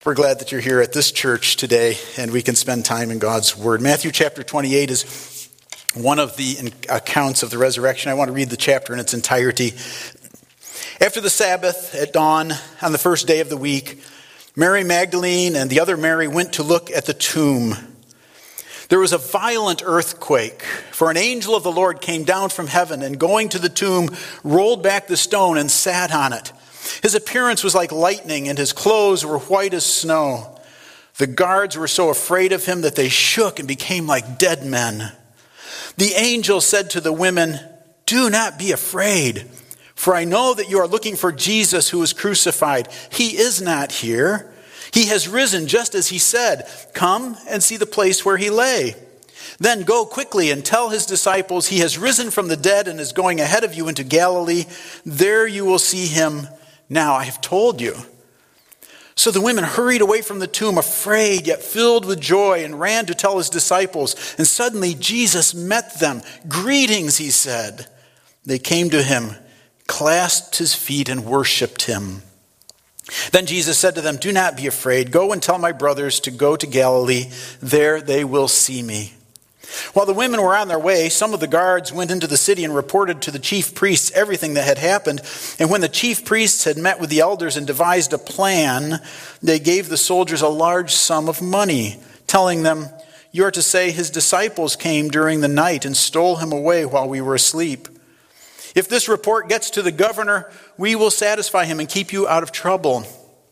We're glad that you're here at this church today and we can spend time in God's Word. Matthew chapter 28 is one of the accounts of the resurrection. I want to read the chapter in its entirety. After the Sabbath at dawn on the first day of the week, Mary Magdalene and the other Mary went to look at the tomb. There was a violent earthquake, for an angel of the Lord came down from heaven and going to the tomb, rolled back the stone and sat on it. His appearance was like lightning, and his clothes were white as snow. The guards were so afraid of him that they shook and became like dead men. The angel said to the women, "Do not be afraid, for I know that you are looking for Jesus who was crucified. He is not here. He has risen just as he said. Come and see the place where he lay. Then go quickly and tell his disciples he has risen from the dead and is going ahead of you into Galilee. There you will see him. Now I have told you." So the women hurried away from the tomb, afraid yet filled with joy, and ran to tell his disciples. And suddenly Jesus met them. "Greetings," he said. They came to him, clasped his feet, and worshipped him. Then Jesus said to them, "Do not be afraid. Go and tell my brothers to go to Galilee. There they will see me." While the women were on their way, some of the guards went into the city and reported to the chief priests everything that had happened. And when the chief priests had met with the elders and devised a plan, they gave the soldiers a large sum of money, telling them, "You are to say his disciples came during the night and stole him away while we were asleep. If this report gets to the governor, we will satisfy him and keep you out of trouble."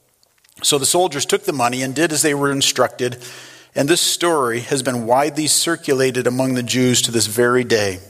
So the soldiers took the money and did as they were instructed. And this story has been widely circulated among the Jews to this very day.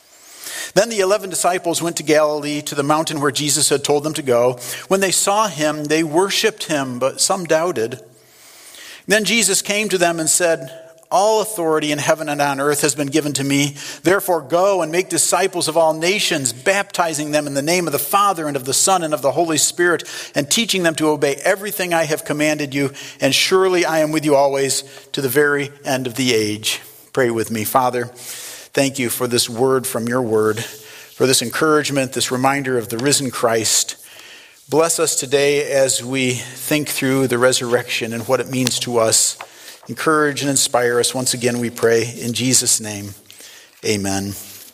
Then the 11 disciples went to Galilee, to the mountain where Jesus had told them to go. When they saw him, they worshipped him, but some doubted. Then Jesus came to them and said, "All authority in heaven and on earth has been given to me. Therefore go and make disciples of all nations, baptizing them in the name of the Father and of the Son and of the Holy Spirit, and teaching them to obey everything I have commanded you. And surely I am with you always to the very end of the age." Pray with me. Father, thank you for this word from your word, for this encouragement, this reminder of the risen Christ. Bless us today as we think through the resurrection and what it means to us. Encourage and inspire us once again, we pray. In Jesus' name, amen.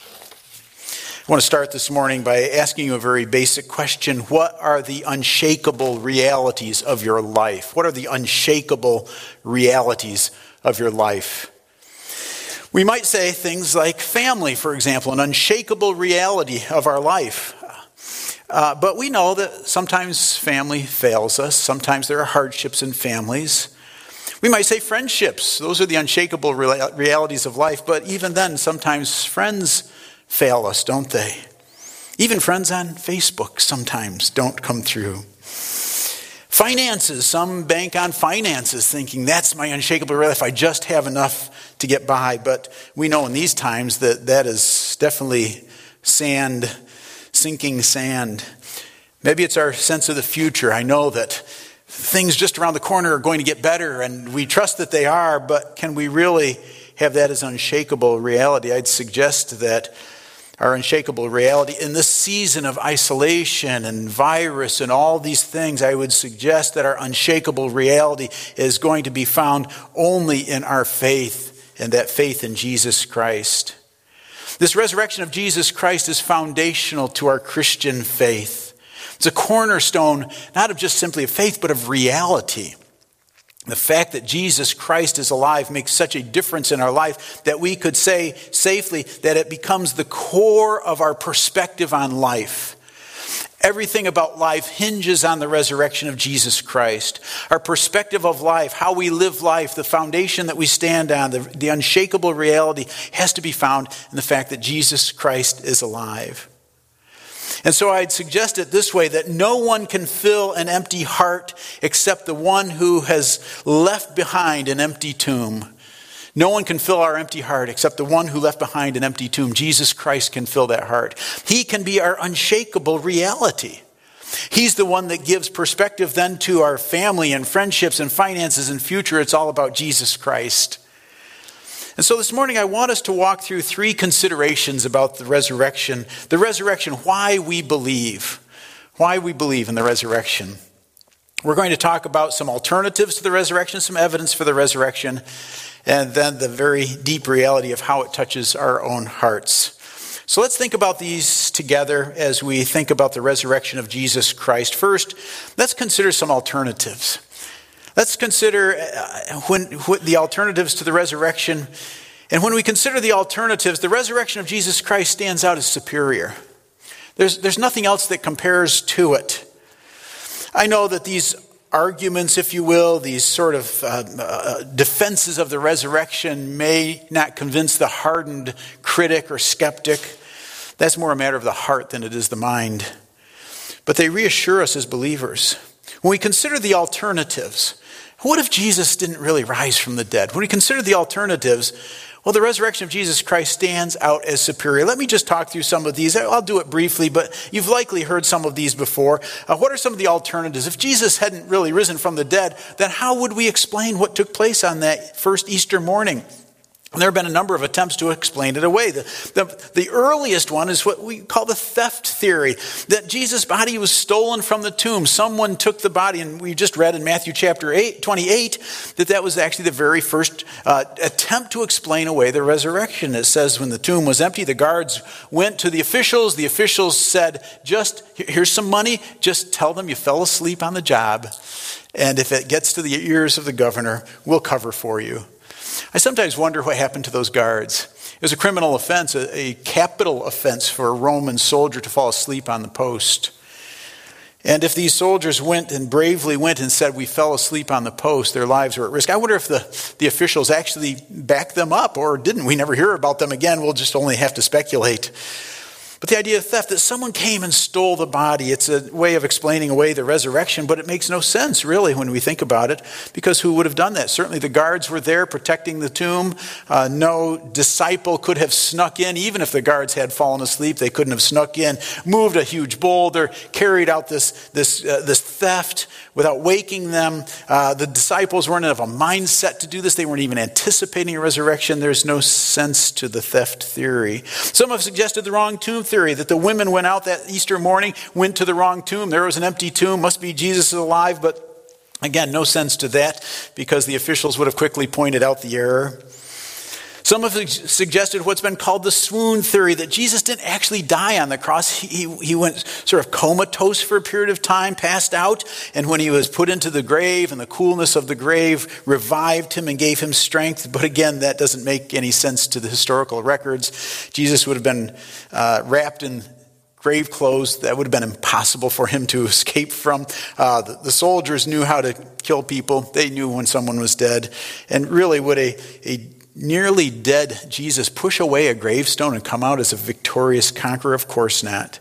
I want to start this morning by asking you a very basic question. What are the unshakable realities of your life? What are the unshakable realities of your life? We might say things like family, for example, an unshakable reality of our life. But we know that sometimes family fails us. Sometimes there are hardships in families. We might say friendships. Those are the unshakable realities of life. But even then, sometimes friends fail us, don't they? Even friends on Facebook sometimes don't come through. Finances. Some bank on finances thinking that's my unshakable reality if I just have enough to get by. But we know in these times that is definitely sand, sinking sand. Maybe it's our sense of the future. I know that things just around the corner are going to get better, and we trust that they are, but can we really have that as unshakable reality? I'd suggest that our unshakable reality in this season of isolation and virus and all these things, I would suggest that our unshakable reality is going to be found only in our faith, and that faith in Jesus Christ. This resurrection of Jesus Christ is foundational to our Christian faith. It's a cornerstone, not of just simply of faith, but of reality. The fact that Jesus Christ is alive makes such a difference in our life that we could say safely that it becomes the core of our perspective on life. Everything about life hinges on the resurrection of Jesus Christ. Our perspective of life, how we live life, the foundation that we stand on, the unshakable reality has to be found in the fact that Jesus Christ is alive. And so I'd suggest it this way, that no one can fill an empty heart except the one who has left behind an empty tomb. No one can fill our empty heart except the one who left behind an empty tomb. Jesus Christ can fill that heart. He can be our unshakable reality. He's the one that gives perspective then to our family and friendships and finances and future. It's all about Jesus Christ. And so this morning I want us to walk through three considerations about the resurrection. The resurrection, why we believe in the resurrection. We're going to talk about some alternatives to the resurrection, some evidence for the resurrection, and then the very deep reality of how it touches our own hearts. So let's think about these together as we think about the resurrection of Jesus Christ. First, let's consider some alternatives. Let's consider the alternatives to the resurrection. And when we consider the alternatives, the resurrection of Jesus Christ stands out as superior. There's nothing else that compares to it. I know that these arguments, if you will, these sort of defenses of the resurrection may not convince the hardened critic or skeptic. That's more a matter of the heart than it is the mind. But they reassure us as believers. When we consider the alternatives, what if Jesus didn't really rise from the dead? When we consider the alternatives, well, the resurrection of Jesus Christ stands out as superior. Let me just talk through some of these. I'll do it briefly, but you've likely heard some of these before. What are some of the alternatives? If Jesus hadn't really risen from the dead, then how would we explain what took place on that first Easter morning? And there have been a number of attempts to explain it away. The earliest one is what we call the theft theory, that Jesus' body was stolen from the tomb. Someone took the body, and we just read in Matthew chapter 28 that was actually the very first attempt to explain away the resurrection. It says when the tomb was empty, the guards went to the officials. The officials said, here's some money, just tell them you fell asleep on the job, and if it gets to the ears of the governor, we'll cover for you. I sometimes wonder what happened to those guards. It was a criminal offense, a capital offense for a Roman soldier to fall asleep on the post. And if these soldiers bravely went and said, we fell asleep on the post, their lives were at risk. I wonder if the officials actually backed them up or didn't. We never hear about them again. We'll just only have to speculate. But the idea of theft, that someone came and stole the body, it's a way of explaining away the resurrection, but it makes no sense, really, when we think about it, because who would have done that? Certainly the guards were there protecting the tomb. No disciple could have snuck in. Even if the guards had fallen asleep, they couldn't have snuck in, moved a huge boulder, carried out this theft without waking them. The disciples weren't of a mindset to do this. They weren't even anticipating a resurrection. There's no sense to the theft theory. Some have suggested the wrong tomb theory, that the women went out that Easter morning, went to the wrong tomb. There was an empty tomb. Must be Jesus is alive. But again, no sense to that because the officials would have quickly pointed out the error. Some have suggested what's been called the swoon theory, that Jesus didn't actually die on the cross. He went sort of comatose for a period of time, passed out, and when he was put into the grave and the coolness of the grave revived him and gave him strength. But again, that doesn't make any sense to the historical records. Jesus would have been wrapped in grave clothes. That would have been impossible for him to escape from. The soldiers knew how to kill people. They knew when someone was dead. And really, would a nearly dead Jesus push away a gravestone and come out as a victorious conqueror? Of course not.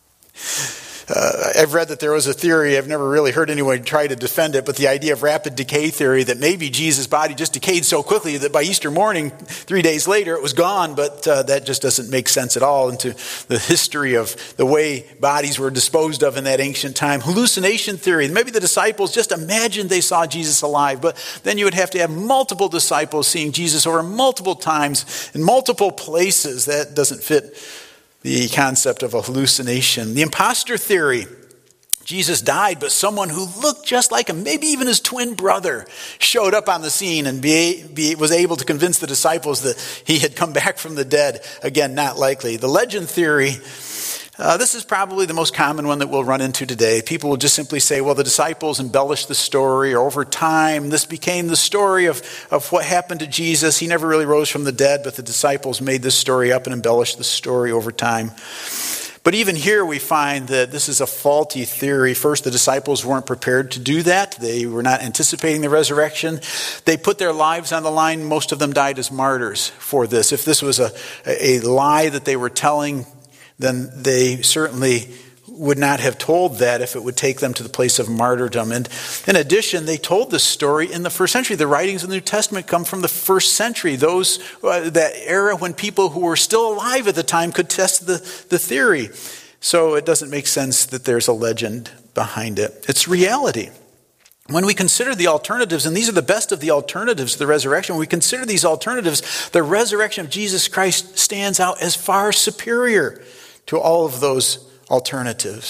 I've read that there was a theory, I've never really heard anyone try to defend it, but the idea of rapid decay theory, that maybe Jesus' body just decayed so quickly that by Easter morning, 3 days later, it was gone, but that just doesn't make sense at all into the history of the way bodies were disposed of in that ancient time. Hallucination theory, maybe the disciples just imagined they saw Jesus alive, but then you would have to have multiple disciples seeing Jesus over multiple times in multiple places. That doesn't fit the concept of a hallucination. The imposter theory. Jesus died, but someone who looked just like him, maybe even his twin brother, showed up on the scene and was able to convince the disciples that he had come back from the dead. Again, not likely. The legend theory. This is probably the most common one that we'll run into today. People will just simply say, well, the disciples embellished the story, or over time, this became the story of what happened to Jesus. He never really rose from the dead, but the disciples made this story up and embellished the story over time. But even here we find that this is a faulty theory. First, the disciples weren't prepared to do that. They were not anticipating the resurrection. They put their lives on the line. Most of them died as martyrs for this. If this was a lie that they were telling, then they certainly would not have told that if it would take them to the place of martyrdom. And in addition, they told this story in the first century. The writings of the New Testament come from the first century. That era when people who were still alive at the time could test the theory. So it doesn't make sense that there's a legend behind it. It's reality. When we consider the alternatives, and these are the best of the alternatives to the resurrection, when we consider these alternatives, the resurrection of Jesus Christ stands out as far superior to all of those alternatives.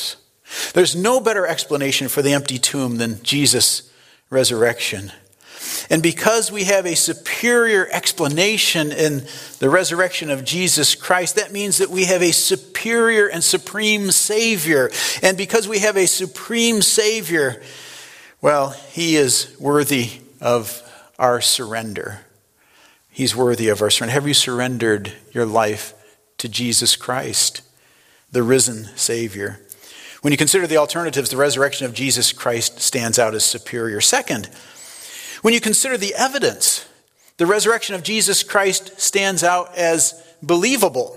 There's no better explanation for the empty tomb than Jesus' resurrection. And because we have a superior explanation in the resurrection of Jesus Christ, that means that we have a superior and supreme Savior. And because we have a supreme Savior, well, he is worthy of our surrender. He's worthy of our surrender. Have you surrendered your life to Jesus Christ, the risen Savior? When you consider the alternatives, the resurrection of Jesus Christ stands out as superior. Second, when you consider the evidence, the resurrection of Jesus Christ stands out as believable.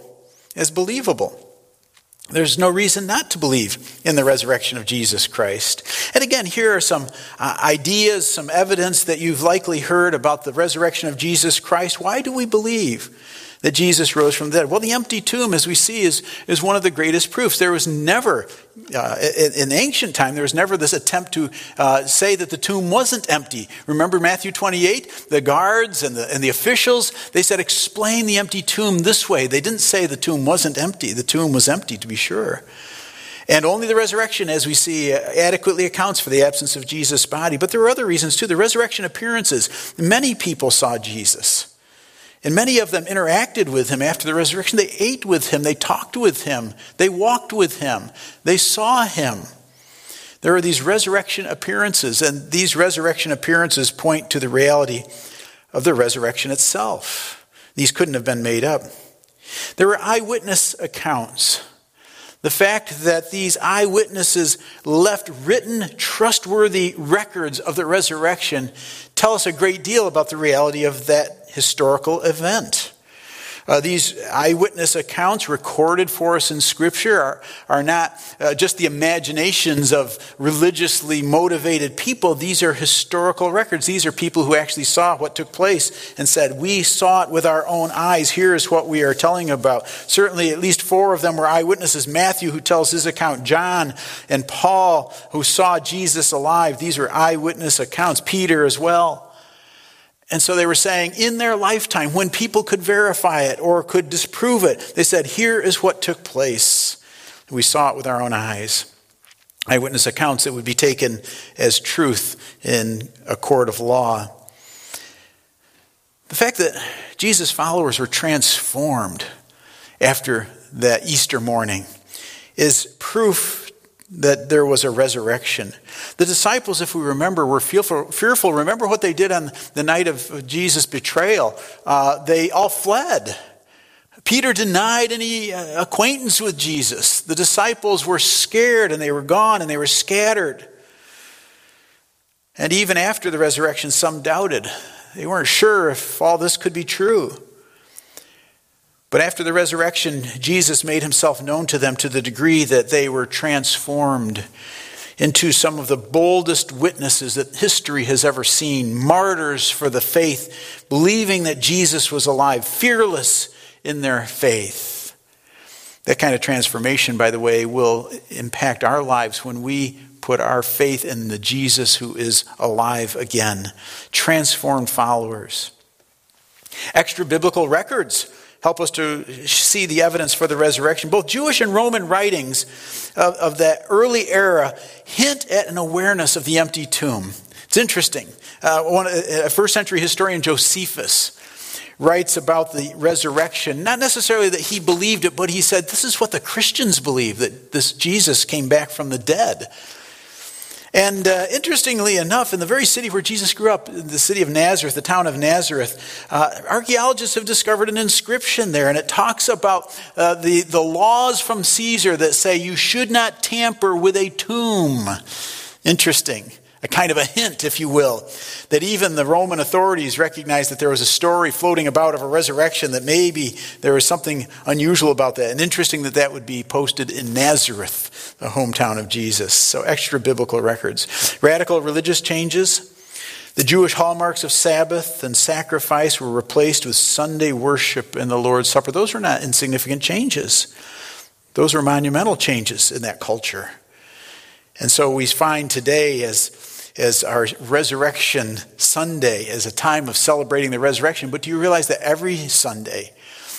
There's no reason not to believe in the resurrection of Jesus Christ. And again, here are some ideas, some evidence that you've likely heard about the resurrection of Jesus Christ. Why do we believe that Jesus rose from the dead? Well, the empty tomb, as we see, is one of the greatest proofs. There was never, in ancient time, there was never this attempt to say that the tomb wasn't empty. Remember Matthew 28? The guards and the officials, they said, explain the empty tomb this way. They didn't say the tomb wasn't empty. The tomb was empty, to be sure. And only the resurrection, as we see, adequately accounts for the absence of Jesus' body. But there were other reasons, too. The resurrection appearances. Many people saw Jesus. And many of them interacted with him after the resurrection. They ate with him. They talked with him. They walked with him. They saw him. There are these resurrection appearances, and these resurrection appearances point to the reality of the resurrection itself. These couldn't have been made up. There were eyewitness accounts. The fact that these eyewitnesses left written, trustworthy records of the resurrection tell us a great deal about the reality of that historical event. These eyewitness accounts recorded for us in Scripture are not just the imaginations of religiously motivated people. These are historical records. These are people who actually saw what took place and said, we saw it with our own eyes. Here is what we are telling about. Certainly at least 4 of them were eyewitnesses. Matthew, who tells his account, John and Paul, who saw Jesus alive. These are eyewitness accounts. Peter as well. And so they were saying in their lifetime, when people could verify it or could disprove it, they said, here is what took place. We saw it with our own eyes. Eyewitness accounts that would be taken as truth in a court of law. The fact that Jesus' followers were transformed after that Easter morning is proof that there was a resurrection. The disciples, if we remember, were fearful. Remember what they did on the night of Jesus' betrayal. They all fled. Peter denied any acquaintance with Jesus. The disciples were scared and they were gone and they were scattered. And even after the resurrection, some doubted. They weren't sure if all this could be true. But after the resurrection, Jesus made himself known to them to the degree that they were transformed into some of the boldest witnesses that history has ever seen. Martyrs for the faith, believing that Jesus was alive, fearless in their faith. That kind of transformation, by the way, will impact our lives when we put our faith in the Jesus who is alive again. Transformed followers. Extra biblical records help us to see the evidence for the resurrection. Both Jewish and Roman writings of that early era hint at an awareness of the empty tomb. It's interesting. A first century historian, Josephus, writes about the resurrection. Not necessarily that he believed it, but he said, this is what the Christians believe, that this Jesus came back from the dead. And interestingly enough, in the very city where Jesus grew up, the city of Nazareth, the town of Nazareth, archaeologists have discovered an inscription there, and it talks about the laws from Caesar that say you should not tamper with a tomb. Interesting. A kind of a hint, if you will, that even the Roman authorities recognized that there was a story floating about of a resurrection, that maybe there was something unusual about that. And interesting that that would be posted in Nazareth, the hometown of Jesus. So extra biblical records. Radical religious changes. The Jewish hallmarks of Sabbath and sacrifice were replaced with Sunday worship and the Lord's Supper. Those were not insignificant changes. Those were monumental changes in that culture. And so we find today as our Resurrection Sunday, as a time of celebrating the resurrection. But do you realize that every Sunday,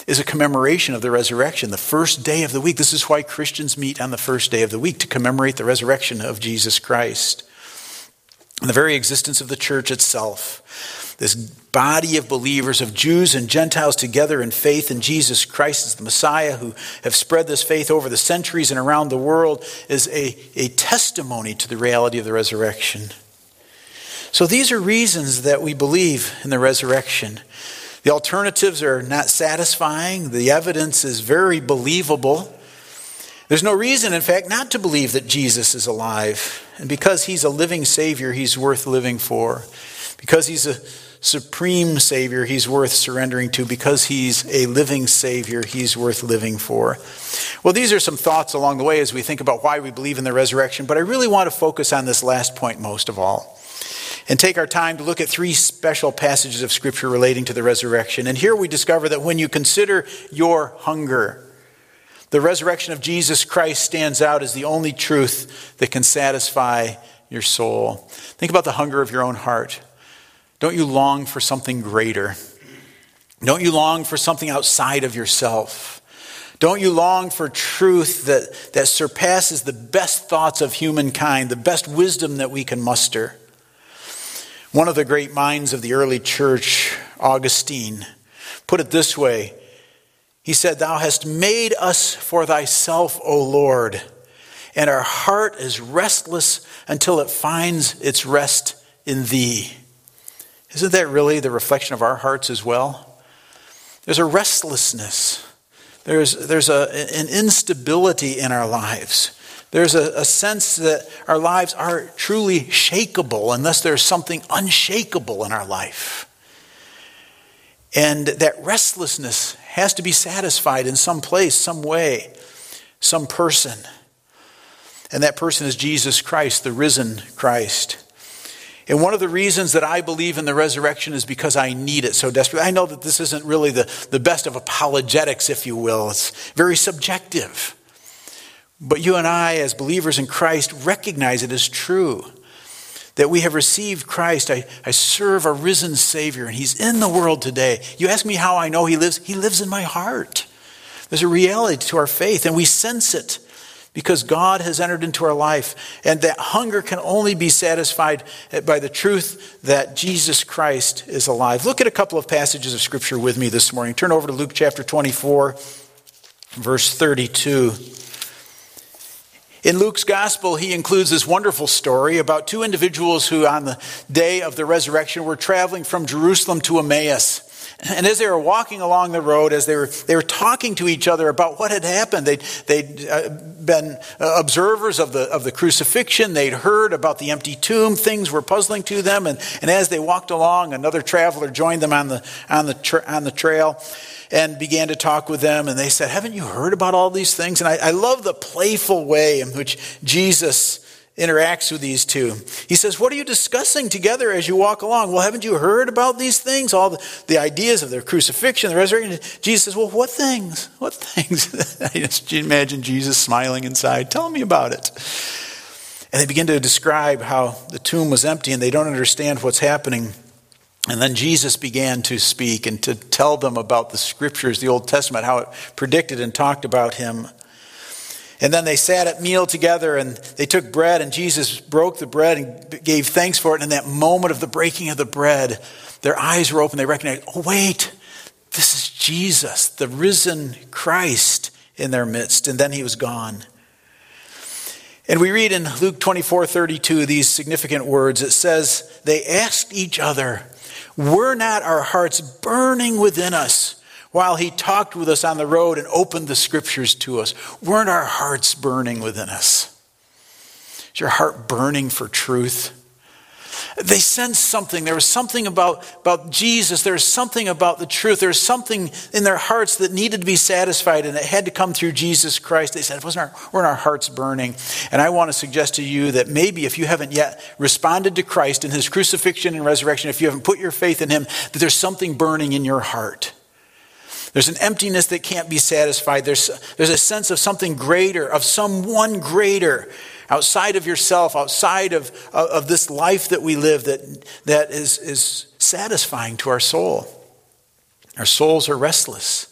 is a commemoration of the resurrection, the first day of the week. This is why Christians meet on the first day of the week, to commemorate the resurrection of Jesus Christ. And the very existence of the church itself, this body of believers, of Jews and Gentiles together in faith in Jesus Christ as the Messiah, who have spread this faith over the centuries and around the world, is a testimony to the reality of the resurrection. So these are reasons that we believe in the resurrection. The alternatives are not satisfying. The evidence is very believable. There's no reason, in fact, not to believe that Jesus is alive. And because he's a living Savior, he's worth living for. Because he's a supreme Savior, he's worth surrendering to. Because he's a living Savior, he's worth living for. Well, these are some thoughts along the way as we think about why we believe in the resurrection. But I really want to focus on this last point most of all, and take our time to look at three special passages of Scripture relating to the resurrection. And here we discover that when you consider your hunger, the resurrection of Jesus Christ stands out as the only truth that can satisfy your soul. Think about the hunger of your own heart. Don't you long for something greater? Don't you long for something outside of yourself? Don't you long for truth that surpasses the best thoughts of humankind, the best wisdom that we can muster? One of the great minds of the early church, Augustine, put it this way. He said, "Thou hast made us for thyself, O Lord, and our heart is restless until it finds its rest in thee." Isn't that really the reflection of our hearts as well? There's a restlessness. There's an instability in our lives. There's a sense that our lives are truly shakeable unless there's something unshakable in our life. And that restlessness has to be satisfied in some place, some way, some person. And that person is Jesus Christ, the risen Christ. And one of the reasons that I believe in the resurrection is because I need it so desperately. I know that this isn't really the best of apologetics, if you will. It's very subjective. But you and I, as believers in Christ, recognize it as true. That we have received Christ. I serve a risen Savior, and he's in the world today. You ask me how I know he lives? He lives in my heart. There's a reality to our faith, and we sense it because God has entered into our life. And that hunger can only be satisfied by the truth that Jesus Christ is alive. Look at a couple of passages of Scripture with me this morning. Turn over to Luke chapter 24, verse 32. In Luke's gospel, he includes this wonderful story about two individuals who on the day of the resurrection were traveling from Jerusalem to Emmaus. And as they were walking along the road, as they were talking to each other about what had happened, they'd been observers of the crucifixion. They'd heard about the empty tomb. Things were puzzling to them. And as they walked along, another traveler joined them on the trail and began to talk with them. And they said, "Haven't you heard about all these things?" And I love the playful way in which Jesus interacts with these two. He says, "What are you discussing together as you walk along?" "Well, haven't you heard about these things? All the ideas of the crucifixion, the resurrection." Jesus says, "Well, what things? What things?" I just imagine Jesus smiling inside. "Tell me about it." And they begin to describe how the tomb was empty and they don't understand what's happening. And then Jesus began to speak and to tell them about the Scriptures, the Old Testament, how it predicted and talked about him. And then they sat at meal together and they took bread and Jesus broke the bread and gave thanks for it. And in that moment of the breaking of the bread, their eyes were open. They recognized, "Oh, wait, this is Jesus, the risen Christ in their midst." And then he was gone. And we read in Luke 24:32 these significant words. It says, "They asked each other, 'Were not our hearts burning within us while he talked with us on the road and opened the Scriptures to us?'" Weren't our hearts burning within us? Is your heart burning for truth? They sensed something. There was something about Jesus. There was something about the truth. There was something in their hearts that needed to be satisfied, and it had to come through Jesus Christ. They said, weren't our hearts burning? And I want to suggest to you that maybe if you haven't yet responded to Christ in his crucifixion and resurrection, if you haven't put your faith in him, that there's something burning in your heart. There's an emptiness that can't be satisfied. There's a sense of something greater, of someone greater, outside of yourself, outside of this life that we live that is satisfying to our soul. Our souls are restless.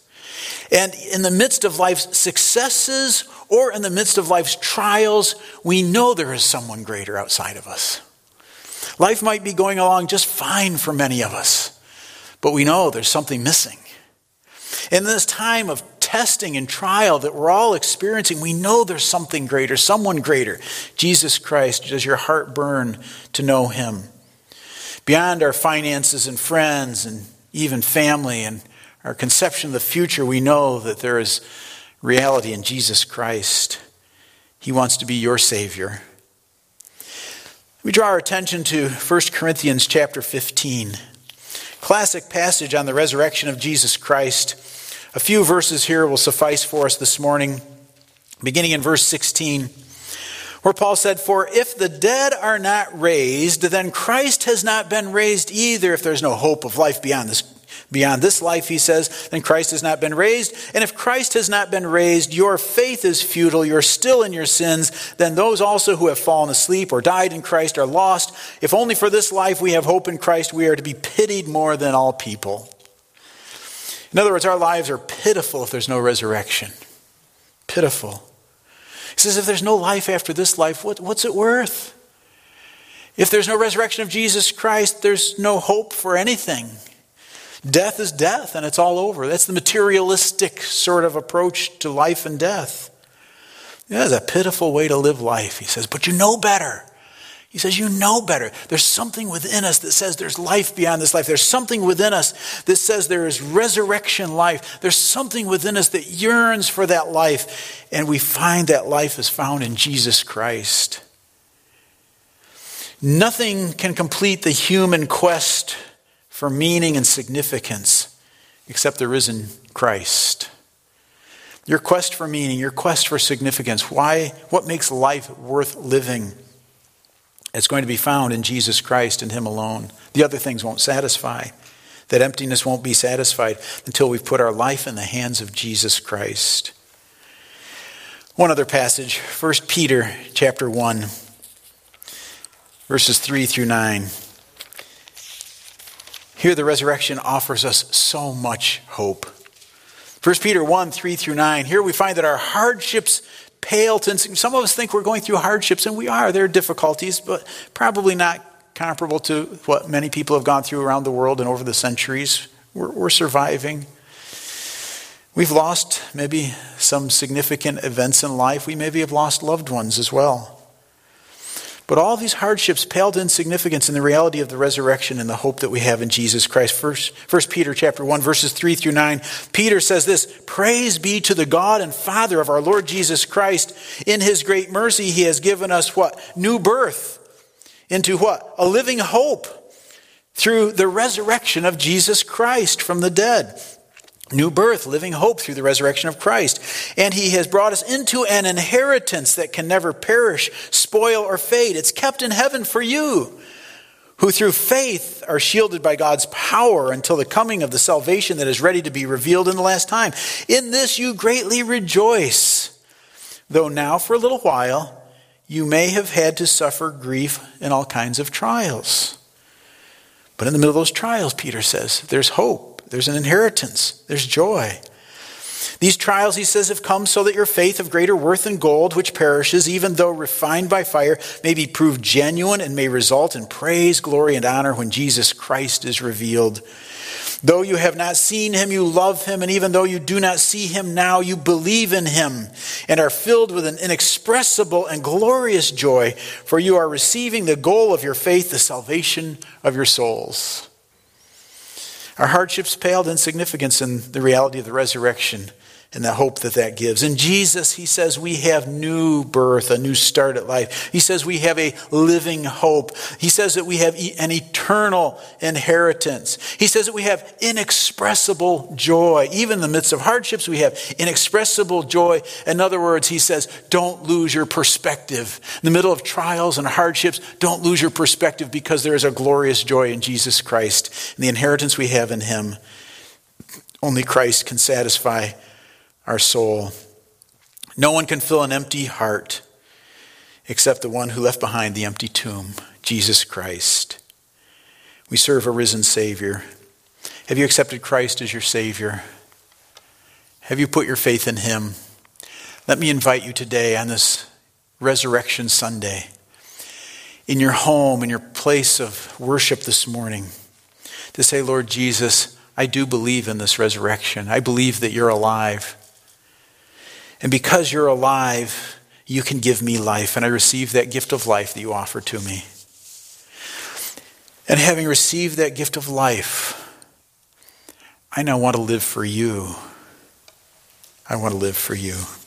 And in the midst of life's successes or in the midst of life's trials, we know there is someone greater outside of us. Life might be going along just fine for many of us, but we know there's something missing. In this time of testing and trial that we're all experiencing, we know there's something greater, someone greater. Jesus Christ. Does your heart burn to know him? Beyond our finances and friends and even family and our conception of the future, we know that there is reality in Jesus Christ. He wants to be your Savior. We draw our attention to 1 Corinthians chapter 15. Classic passage on the resurrection of Jesus Christ. A few verses here will suffice for us this morning, beginning in verse 16, where Paul said, "For if the dead are not raised, then Christ has not been raised either." If there's no hope of life beyond this life, he says, then Christ has not been raised. And if Christ has not been raised, your faith is futile, you're still in your sins. Then those also who have fallen asleep or died in Christ are lost. If only for this life we have hope in Christ, we are to be pitied more than all people. In other words, our lives are pitiful if there's no resurrection. Pitiful. He says, if there's no life after this life, what's it worth? If there's no resurrection of Jesus Christ, there's no hope for anything. Death is death, and it's all over. That's the materialistic sort of approach to life and death. That is a pitiful way to live life, he says, but you know better. He says, you know better. There's something within us that says there's life beyond this life. There's something within us that says there is resurrection life. There's something within us that yearns for that life. And we find that life is found in Jesus Christ. Nothing can complete the human quest for meaning and significance except the risen Christ. Your quest for meaning, your quest for significance, what makes life worth living? It's going to be found in Jesus Christ and him alone. The other things won't satisfy. That emptiness won't be satisfied until we've put our life in the hands of Jesus Christ. One other passage, 1 Peter chapter 1, verses 3 through 9. Here the resurrection offers us so much hope. 1 Peter 1, 3 through 9. Here we find that our hardships pale to, some of us think we're going through hardships, and we are. There are difficulties, but probably not comparable to what many people have gone through around the world and over the centuries. We're surviving. We've lost maybe some significant events in life. We maybe have lost loved ones as well. But all these hardships paled in significance in the reality of the resurrection and the hope that we have in Jesus Christ. First Peter chapter 1, verses 3 through 9. Peter says this, "Praise be to the God and Father of our Lord Jesus Christ. In his great mercy he has given us what? New birth into what? A living hope through the resurrection of Jesus Christ from the dead." New birth, living hope through the resurrection of Christ. "And he has brought us into an inheritance that can never perish, spoil, or fade. It's kept in heaven for you, who through faith are shielded by God's power until the coming of the salvation that is ready to be revealed in the last time. In this you greatly rejoice, though now for a little while you may have had to suffer grief in all kinds of trials." But in the middle of those trials, Peter says, there's hope. There's an inheritance. There's joy. "These trials," he says, "have come so that your faith of greater worth than gold, which perishes, even though refined by fire, may be proved genuine and may result in praise, glory, and honor when Jesus Christ is revealed. Though you have not seen him, you love him. And even though you do not see him now, you believe in him and are filled with an inexpressible and glorious joy, for you are receiving the goal of your faith, the salvation of your souls." Our hardships paled in significance in the reality of the resurrection and the hope that that gives. In Jesus, he says we have new birth, a new start at life. He says we have a living hope. He says that we have an eternal inheritance. He says that we have inexpressible joy. Even in the midst of hardships, we have inexpressible joy. In other words, he says, don't lose your perspective. In the middle of trials and hardships, don't lose your perspective, because there is a glorious joy in Jesus Christ and the inheritance we have in him. Only Christ can satisfy our soul. No one can fill an empty heart except the one who left behind the empty tomb, Jesus Christ. We serve a risen Savior. Have you accepted Christ as your Savior? Have you put your faith in him? Let me invite you today on this Resurrection Sunday, in your home, in your place of worship this morning, to say, Lord Jesus, I do believe in this resurrection. I believe that you're alive. And because you're alive, you can give me life. And I receive that gift of life that you offer to me. And having received that gift of life, I now want to live for you. I want to live for you.